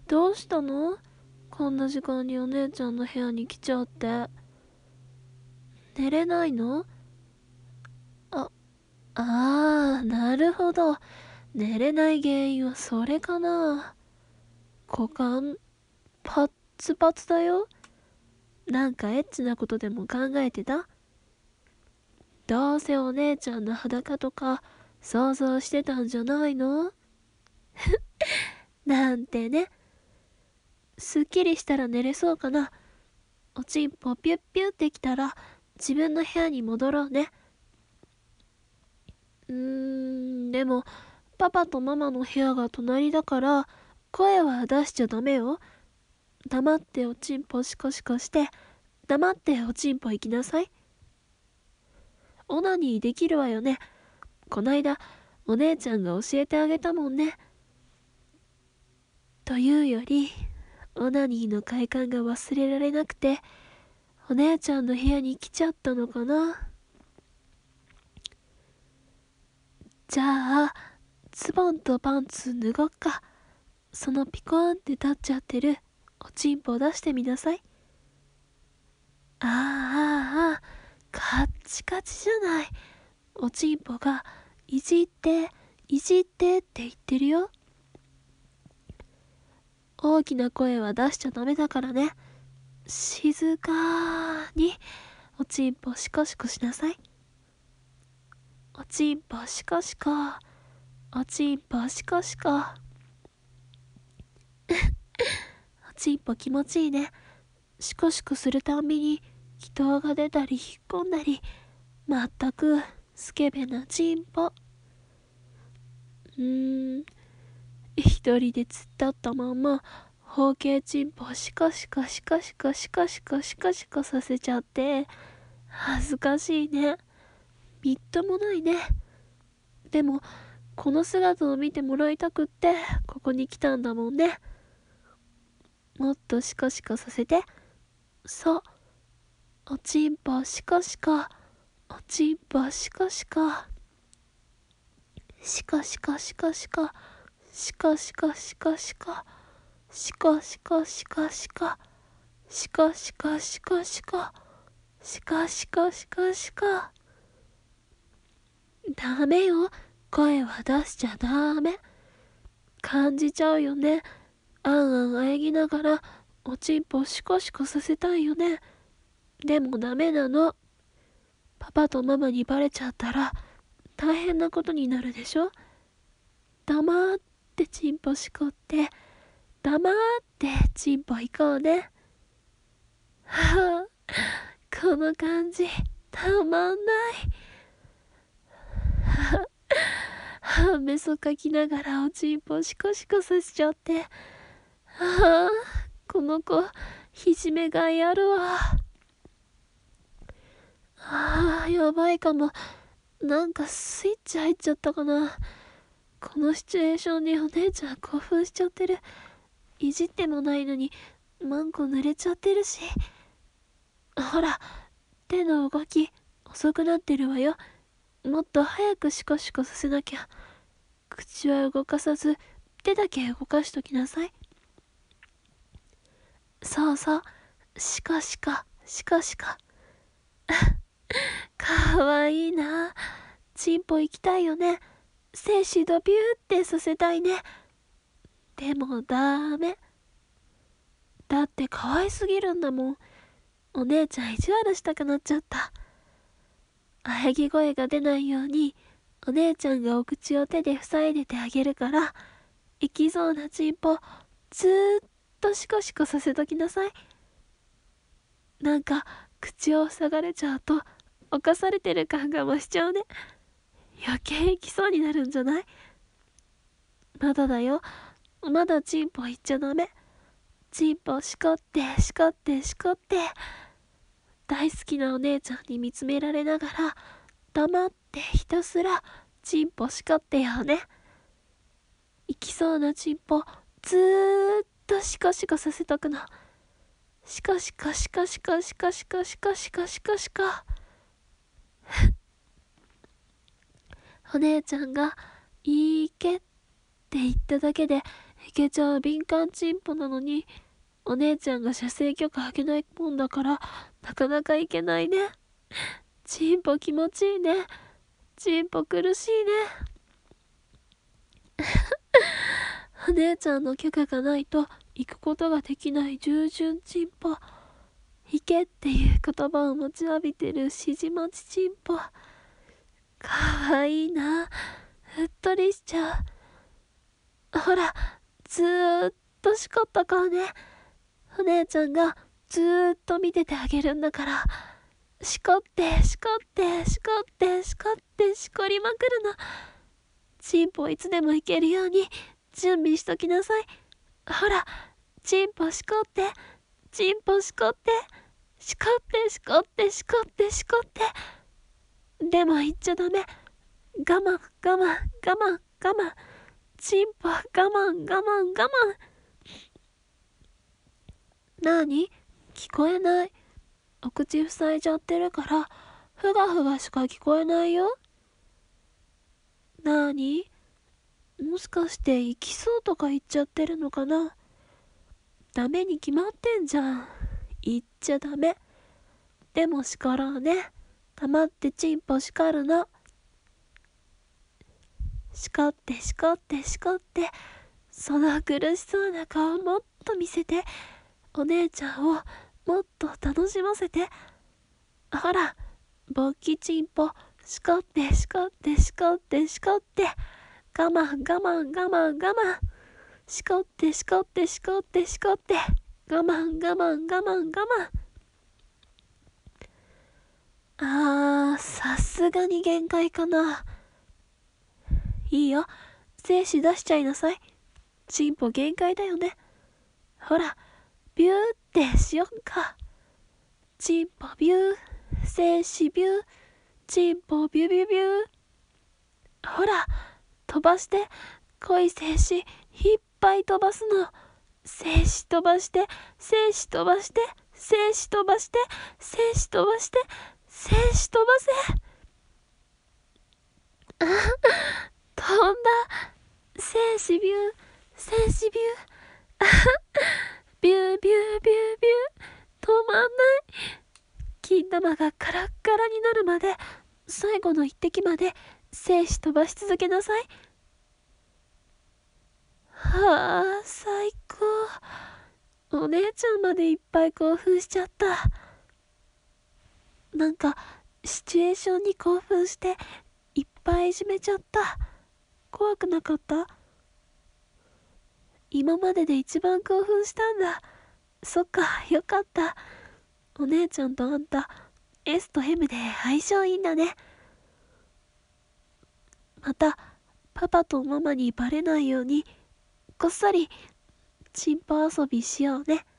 どうしたの？こんな時間にお姉ちゃんの部屋に来ちゃって。寝れないの？あ、なるほど。寝れない原因はそれかな。股間、パッツパツだよ。なんかエッチなことでも考えてた？どうせお姉ちゃんの裸とか想像してたんじゃないの？なんてね。すっきりしたら寝れそうかな。おちんぽピュッピュってきたら自分の部屋に戻ろうね。でもパパとママの部屋が隣だから声は出しちゃダメよ。黙っておちんぽシコシコして黙っておちんぽ行きなさい。オナニーできるわよね。こないだお姉ちゃんが教えてあげたもんね。というよりオナニーの快感が忘れられなくてお姉ちゃんの部屋に来ちゃったのかな。じゃあズボンとパンツ脱ごっか。そのピコーンって立っちゃってるおちんぽ出してみなさい。カッチカチじゃない。おちんぽがいじっていじってって言ってるよ。大きな声は出しちゃダメだからね。静かにおちんぽシコシコしなさい。おちんぽシコシコ、おちんぽシコシコ。おちんぽ気持ちいいね。シコシコするたんびに気筒が出たり引っ込んだり、まったくスケベなチンポ。一人で突っ立ったまま包茎チンポをシカシカシカシカシカシカシカシカさせちゃって恥ずかしいね。みっともないね。でもこの姿を見てもらいたくってここに来たんだもんね。もっとシカシカさせて。そう、おちんぽシカシカ、おちんぽシカシカ、シカシカシカシカ、シカシカシカシカ、シカシカシカシカ、シカシカシカシカ、シカシカシカシカ。ダメよ、声は出しちゃダメ。感じちゃうよね。あんあんあえぎながらおちんぽシコシコさせたいよね。でもダメなの。パパとママにバレちゃったら大変なことになるでしょ。黙ってチンポしこって黙ってチンポ行こうね。はあ、この感じたまんない。はあ、メソかきながらおちんぽシコシコさせちゃって、はあ、この子ひじめがいあるわ。やばいかも。なんかスイッチ入っちゃったかな。このシチュエーションにお姉ちゃん興奮しちゃってる。いじってもないのにマンコ濡れちゃってるし。ほら、手の動き遅くなってるわよ。もっと早くシコシコさせなきゃ。口は動かさず手だけ動かしときなさい。そうそう、シカシカシカシカ。かわいいな。チンポ行きたいよね。精子ドビューってさせたいね。でもダメ。だって可愛すぎるんだもん。お姉ちゃん意地悪したくなっちゃった。喘ぎ声が出ないようにお姉ちゃんがお口を手で塞いでてあげるから、行きそうなチンポずーっとシコシコさせときなさい。なんか口を塞がれちゃうと犯されてる感が増しちゃうね。余計行きそうになるんじゃない？まだだよ。まだチンポ言っちゃダメ。チンポしこってしこってしこって。大好きなお姉ちゃんに見つめられながら黙ってひたすらチンポしこってよね。行きそうなチンポずーっとシコシコさせとくの。シコシコシコシコシコシコシコシコシコシコ。お姉ちゃんがいいけって言っただけでいけちゃう敏感チンポなのに、お姉ちゃんが射精許可あげないもんだから、なかなかいけないね。チンポ気持ちいいね。チンポ苦しいね。お姉ちゃんの許可がないと行くことができない従順チンポ。行けっていう言葉を持ちわびてる指示待ちチンポ。かわいいな。うっとりしちゃう。ほら、ずーっとしこった顔ね。お姉ちゃんがずーっと見ててあげるんだから。しこってしこってしこってしこってしこりまくるの。チンポいつでも行けるように準備しときなさい。ほら、チンポしこってチンポしこってしこってしこってしこってしこって。でも言っちゃダメ。我慢我慢我慢我慢。チンポ我慢我慢我慢。なに？聞こえない。お口塞いじゃってるからふがふがしか聞こえないよ。なに？もしかして行きそうとか言っちゃってるのかな。ダメに決まってんじゃん。言っちゃダメ。でも叱ろうね。黙ってチンポ叱るの。叱って叱って叱って。その苦しそうな顔もっと見せて。お姉ちゃんをもっと楽しませて。ほら、勃起チンポ叱って叱って叱って叱って。我慢我慢我慢我慢。叱って叱って叱って叱って。我慢我慢我慢我慢。さすがに限界かな。いいよ、精子出しちゃいなさい。チンポ限界だよね。ほら、ビューってしよっか。チンポビュー、精子ビュー、チンポビュビュビュー。ほら、飛ばして、濃い精子いっぱい飛ばすの。精子飛ばして、精子飛ばして、精子飛ばして、精子飛ばして、精子飛ばせ。飛んだ。精子ビュー、精子ビュー。ビュービュービュービュー。止まんない。金玉がカラッカラになるまで、最後の一滴まで精子飛ばし続けなさい。はあ、最高。お姉ちゃんまでいっぱい興奮しちゃった。なんかシチュエーションに興奮していっぱいいじめちゃった。怖くなかった？今までで一番興奮したんだ。そっか、よかった。お姉ちゃんとあんた S と M で相性いいんだね。またパパとママにバレないようにこっそりチンポ遊びしようね。